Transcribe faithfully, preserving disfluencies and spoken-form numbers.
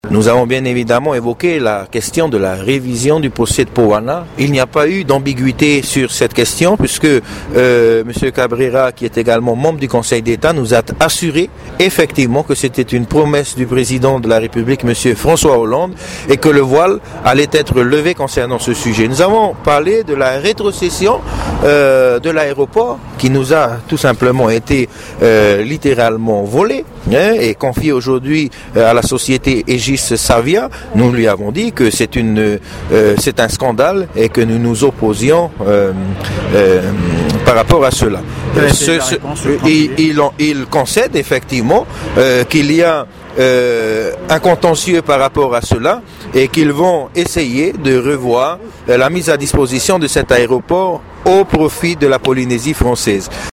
Nous avons bien évidemment évoqué la question de la révision du procès de Poana. Il n'y a pas eu d'ambiguïté sur cette question puisque euh, M. Cabrera, qui est également membre du Conseil d'État, nous a assuré effectivement que c'était une promesse du président de la République, M. François Hollande, et que le voile allait être levé concernant ce sujet. Nous avons parlé de la rétrocession euh, de l'aéroport qui nous a tout simplement été euh, littéralement volé hein, et confié aujourd'hui euh, à la société Aegis Savia. Nous lui avons dit que c'est une, euh, c'est un scandale et que nous nous opposions euh, euh, par rapport à cela. Ce, ce, il, il, il concède effectivement euh, qu'il y a euh, un contentieux par rapport à cela et qu'ils vont essayer de revoir euh, la mise à disposition de cet aéroport au profit de la Polynésie française.